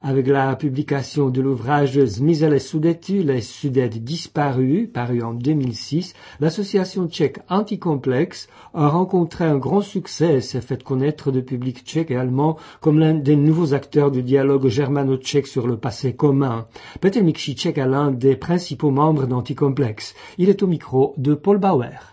avec la publication de l'ouvrage Zmizelé Sudety, les Sudètes disparus, paru en 2006, l'association tchèque Anticomplexe a rencontré un grand succès et s'est fait connaître du public tchèque et allemand comme l'un des nouveaux acteurs du dialogue germano-tchèque sur le passé commun. Petr Mikšiček est l'un des principaux membres d'Anticomplexe. Il est au micro de Paul Bauer.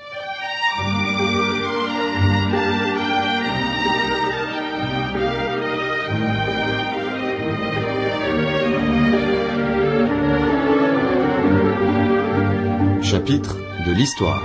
Chapitre de l'histoire.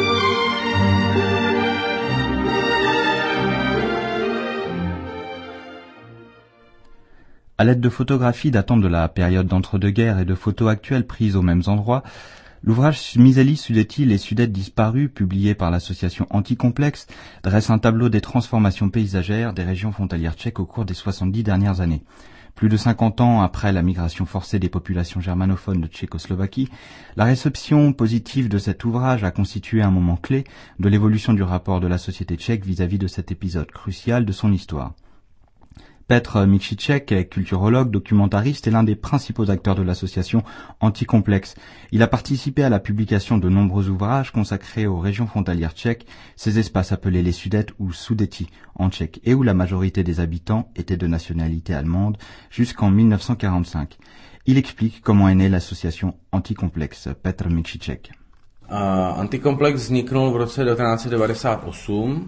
À l'aide de photographies datant de la période d'entre-deux-guerres et de photos actuelles prises aux mêmes endroits, l'ouvrage Zmizelé Sudety, les Sudètes disparus, publié par l'association Anticomplexe, dresse un tableau des transformations paysagères des régions frontalières tchèques au cours des 70 dernières années. Plus de 50 ans après la migration forcée des populations germanophones de Tchécoslovaquie, la réception positive de cet ouvrage a constitué un moment clé de l'évolution du rapport de la société tchèque vis-à-vis de cet épisode crucial de son histoire. Petr Mikšiček est culturologue, documentariste et l'un des principaux acteurs de l'association Anticomplexe. Il a participé à la publication de nombreux ouvrages consacrés aux régions frontalières tchèques, ces espaces appelés les Sudètes ou Sudety en tchèque, et où la majorité des habitants étaient de nationalité allemande jusqu'en 1945. Il explique comment est née l'association Anticomplexe. Petr Mikšiček. Anticomplex vzniknul v roce 1998.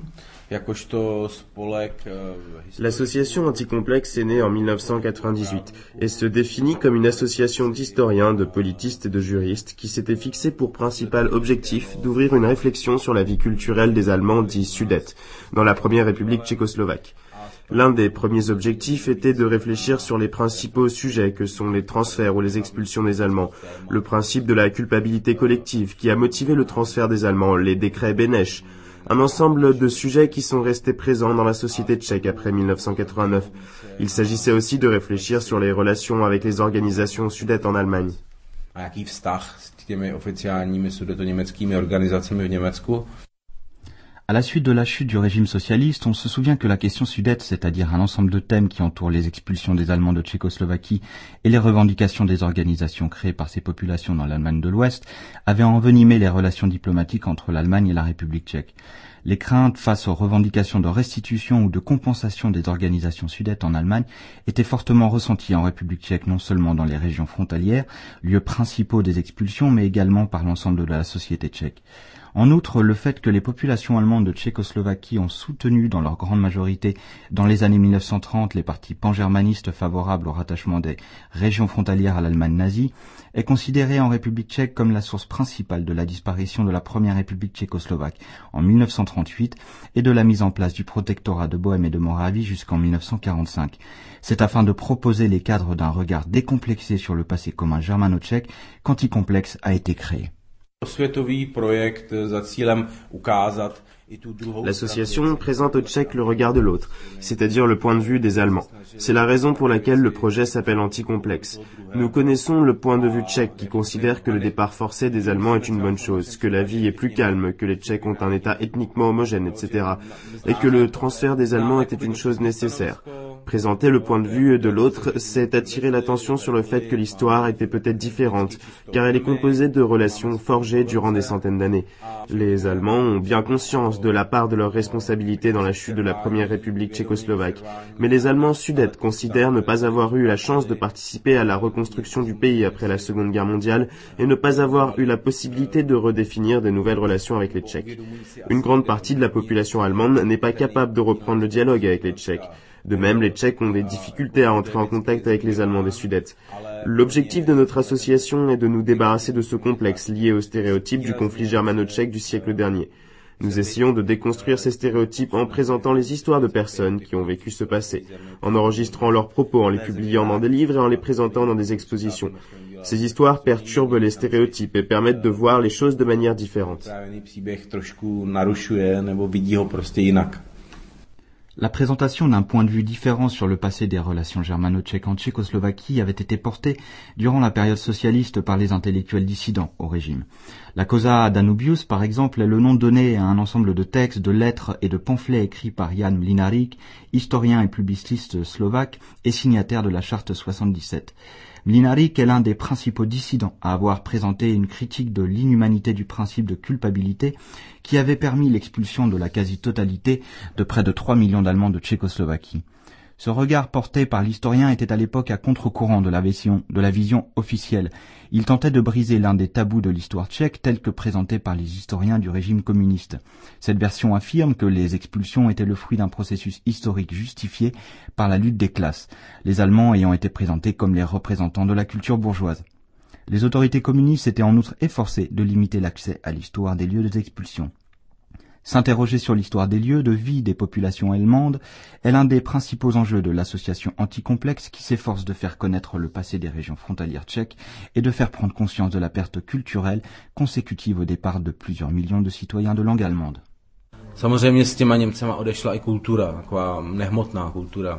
L'association Anticomplexe est née en 1998 et se définit comme une association d'historiens, de politistes et de juristes qui s'était fixé pour principal objectif d'ouvrir une réflexion sur la vie culturelle des Allemands dits Sudètes dans la première République tchécoslovaque. L'un des premiers objectifs était de réfléchir sur les principaux sujets que sont les transferts ou les expulsions des Allemands, le principe de la culpabilité collective qui a motivé le transfert des Allemands, les décrets Beneš, un ensemble de sujets qui sont restés présents dans la société tchèque après 1989. Il s'agissait aussi de réfléchir sur les relations avec les organisations sudètes en Allemagne. Jaký vztah s těmi oficiálními sudetoněmeckými organizacemi v Německu? À la suite de la chute du régime socialiste, on se souvient que la question sudète, c'est-à-dire un ensemble de thèmes qui entourent les expulsions des Allemands de Tchécoslovaquie et les revendications des organisations créées par ces populations dans l'Allemagne de l'Ouest, avait envenimé les relations diplomatiques entre l'Allemagne et la République tchèque. Les craintes face aux revendications de restitution ou de compensation des organisations sudètes en Allemagne étaient fortement ressenties en République tchèque, non seulement dans les régions frontalières, lieux principaux des expulsions, mais également par l'ensemble de la société tchèque. En outre, le fait que les populations allemandes de Tchécoslovaquie ont soutenu dans leur grande majorité dans les années 1930 les partis pangermanistes favorables au rattachement des régions frontalières à l'Allemagne nazie est considéré en République tchèque comme la source principale de la disparition de la première République tchécoslovaque en 1938 et de la mise en place du protectorat de Bohême et de Moravie jusqu'en 1945. C'est afin de proposer les cadres d'un regard décomplexé sur le passé commun germano-tchèque qu'Anticomplexe a été créé. L'association présente aux Tchèques le regard de l'autre, c'est-à-dire le point de vue des Allemands. C'est la raison pour laquelle le projet s'appelle Anticomplexe. Nous connaissons le point de vue tchèque qui considère que le départ forcé des Allemands est une bonne chose, que la vie est plus calme, que les Tchèques ont un état ethniquement homogène, etc. et que le transfert des Allemands était une chose nécessaire. Présenter le point de vue de l'autre, c'est attirer l'attention sur le fait que l'histoire était peut-être différente, car elle est composée de relations forgées durant des centaines d'années. Les Allemands ont bien conscience de la part de leur responsabilité dans la chute de la première République tchécoslovaque, mais les Allemands sudètes considèrent ne pas avoir eu la chance de participer à la reconstruction du pays après la Seconde Guerre mondiale et ne pas avoir eu la possibilité de redéfinir de nouvelles relations avec les Tchèques. Une grande partie de la population allemande n'est pas capable de reprendre le dialogue avec les Tchèques. De même, les Tchèques ont des difficultés à entrer en contact avec les Allemands des Sudètes. L'objectif de notre association est de nous débarrasser de ce complexe lié aux stéréotypes du conflit germano-tchèque du siècle dernier. Nous essayons de déconstruire ces stéréotypes en présentant les histoires de personnes qui ont vécu ce passé, en enregistrant leurs propos, en les publiant dans des livres et en les présentant dans des expositions. Ces histoires perturbent les stéréotypes et permettent de voir les choses de manière différente. La présentation d'un point de vue différent sur le passé des relations germano-tchèques en Tchécoslovaquie avait été portée durant la période socialiste par les intellectuels dissidents au régime. La Causa Danubius, par exemple, est le nom donné à un ensemble de textes, de lettres et de pamphlets écrits par Jan Mlinarik, historien et publiciste slovaque et signataire de la Charte 77. Mlinarik est l'un des principaux dissidents à avoir présenté une critique de l'inhumanité du principe de culpabilité qui avait permis l'expulsion de la quasi-totalité de près de 3 millions d'Allemands de Tchécoslovaquie. Ce regard porté par l'historien était à l'époque à contre-courant de la vision officielle. Il tentait de briser l'un des tabous de l'histoire tchèque tel que présenté par les historiens du régime communiste. Cette version affirme que les expulsions étaient le fruit d'un processus historique justifié par la lutte des classes, les Allemands ayant été présentés comme les représentants de la culture bourgeoise. Les autorités communistes s'étaient en outre efforcées de limiter l'accès à l'histoire des lieux d'expulsion. S'interroger sur l'histoire des lieux de vie des populations allemandes est l'un des principaux enjeux de l'association Anticomplexe qui s'efforce de faire connaître le passé des régions frontalières tchèques et de faire prendre conscience de la perte culturelle consécutive au départ de plusieurs millions de citoyens de langue allemande. Samozřejmě s těma Němcema odešla i kultura, taková nehmotná kultura.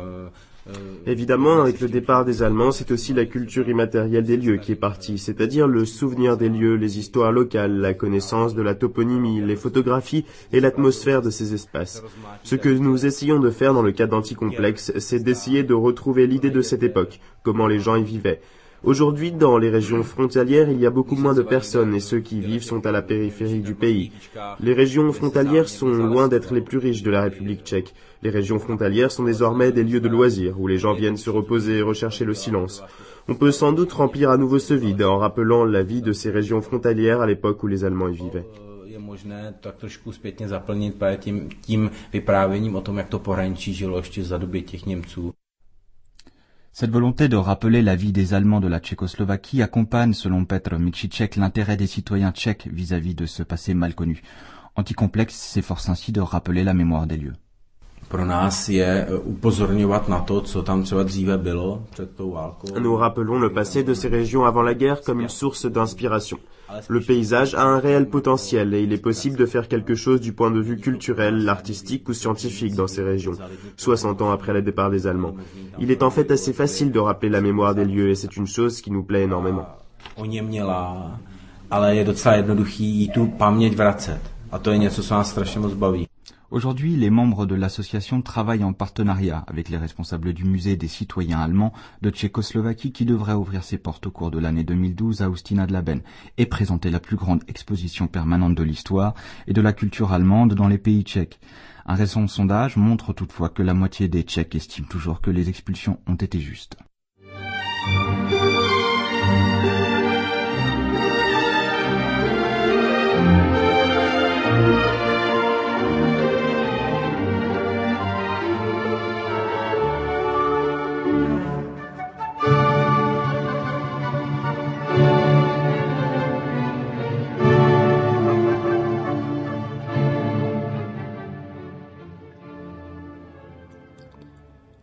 Évidemment, avec le départ des Allemands, c'est aussi la culture immatérielle des lieux qui est partie, c'est-à-dire le souvenir des lieux, les histoires locales, la connaissance de la toponymie, les photographies et l'atmosphère de ces espaces. Ce que nous essayons de faire dans le cadre d'Anticomplexe, c'est d'essayer de retrouver l'idée de cette époque, comment les gens y vivaient. Aujourd'hui, dans les régions frontalières, il y a beaucoup moins de personnes et ceux qui y vivent sont à la périphérie du pays. Les régions frontalières sont loin d'être les plus riches de la République tchèque. Les régions frontalières sont désormais des lieux de loisirs où les gens viennent se reposer et rechercher le silence. On peut sans doute remplir à nouveau ce vide en rappelant la vie de ces régions frontalières à l'époque où les Allemands y vivaient. Možné tak trošku zpětně zaplnit právě tím vyprávěním o tom, jak to pohraničí žilo ještě za doby těch Němců. Cette volonté de rappeler la vie des Allemands de la Tchécoslovaquie accompagne, selon Petr Mikšiček, l'intérêt des citoyens tchèques vis-à-vis de ce passé mal connu. Anticomplexe s'efforce ainsi de rappeler la mémoire des lieux. Pro nás je upozorňovat na to, co tam třeba dříve bylo před tou válkou. Nous rappelons le passé de ces régions avant la guerre comme une source d'inspiration. Le paysage a un réel potentiel et il est possible de faire quelque chose du point de vue culturel, artistique ou scientifique dans ces régions, 60 ans après le départ des Allemands. Il est en fait assez facile de rappeler la mémoire des lieux et c'est une chose qui nous plaît énormément. Oněmělá, ale je docela jednoduchý jí tu paměť vracet. A to je něco, co nás strašně moc baví. Aujourd'hui, les membres de l'association travaillent en partenariat avec les responsables du musée des citoyens allemands de Tchécoslovaquie qui devrait ouvrir ses portes au cours de l'année 2012 à Ústí-nad-Labem et présenter la plus grande exposition permanente de l'histoire et de la culture allemande dans les pays tchèques. Un récent sondage montre toutefois que la moitié des Tchèques estiment toujours que les expulsions ont été justes.